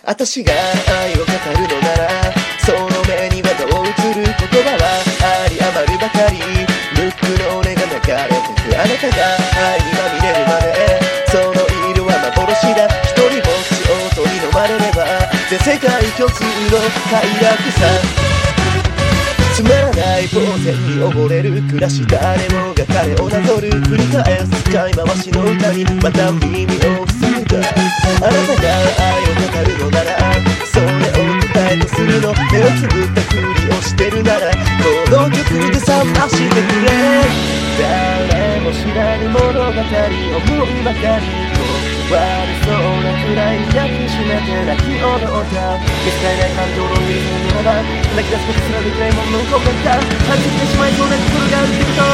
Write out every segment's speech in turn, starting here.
私が愛を語るのなら、その目にはどう映る？言葉はあり余るばかり。ムックの音が流れてくあなたが愛にまみれるまで、その色は幻だ。一人ぼっち音に飲まれれば全世界共通の快楽さ。つまらない呆然に溺れる暮らし、誰もが彼をなぞる。繰り返す使い回しの歌にまた耳を塞いだ。あなたが愛を語るのなら、それを答えとするの。目をつぶったふりをしてるなら、この曲で覚ましてくれ。誰も知らぬ物語、思いばかり悪そうなくらい抱きしめて泣き踊った。消しない感情のリズムなら泣き出すことすらできないもののコメンター、弾いてしまいそうな心が浮いてると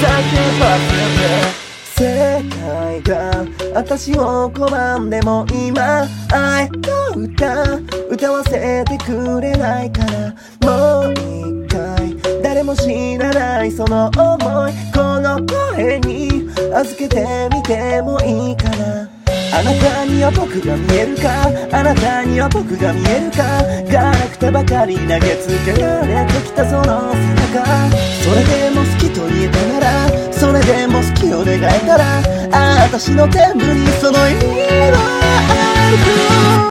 叫ばせて、世界が私を拒んでも今愛の歌わせてくれないかな。もう一回誰も知らないその想い、この声に預けてみてもいいかな。あなたには僕が見えるか、あなたには僕が見えるか。がなくてばかり投げつけられてきたその背中、それでも好きと言えたなら、それでも好きを願えたら、ああ私の天部にその色はある。